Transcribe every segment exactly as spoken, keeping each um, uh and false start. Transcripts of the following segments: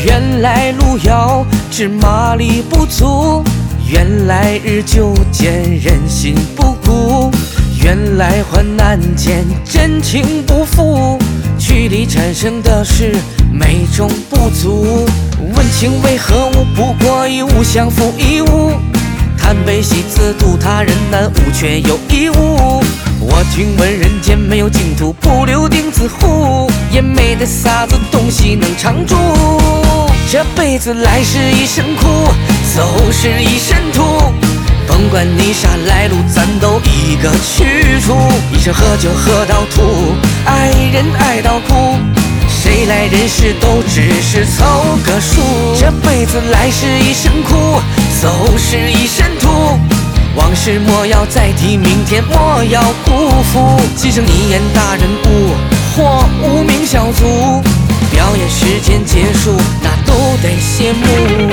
原来路遥知马力不足，原来日久见人心不古，原来患难见真情不负，距离产生的是美中不足。问情为何物，不过一物相负一物，贪悲喜自度他人难，无却有一物。我听闻人间没有净土，不留钉子户，也没得啥子东西能常住。这辈子来时一身苦，走是一身土，甭管你啥来路，咱都一个去处。一生喝酒喝到吐，爱人爱到哭，谁来人世都只是凑个数。这辈子来时一身苦，走是一身土，往事莫要再提，明天莫要辜负。今生你演大人物，或无名小卒，表演时间结束，那都得谢幕。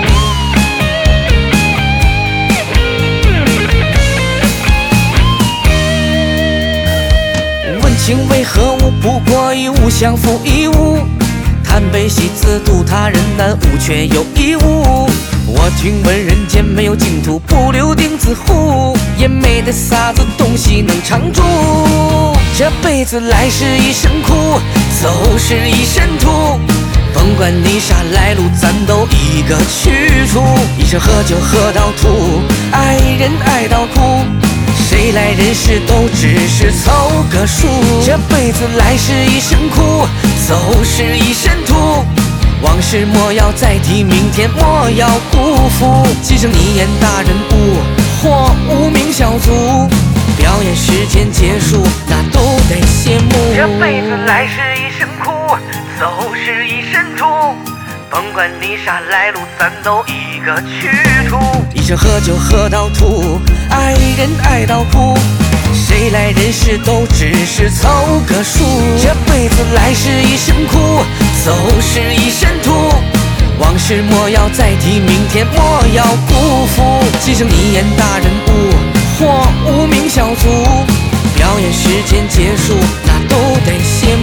问情为何物，不过一物相负一物，贪悲喜自度他人难，无却有一物。我听闻人间没有净土，不留钉子户，也没得啥子东西能常住。这辈子来时一身苦，走是一身土，甭管你啥来路，咱都一个去处。一生喝酒喝到吐，爱人爱到哭，谁来人世都只是凑个数。这辈子来时一身苦，走是一身土，往事莫要再提，明天莫要辜负。今生你演大人物，或无名小卒，表演时间结束，那都得谢幕。这辈子来时一身苦，走是一身土，甭管你啥来路，咱都一个去处。一生喝酒喝到吐，爱人爱到哭，谁来人世都只是凑个数。这辈子来时一身苦，走是一身土，往事莫要再提，明天莫要辜负。今生你演大人物，或无名小卒，表演时间结束，那都得谢幕。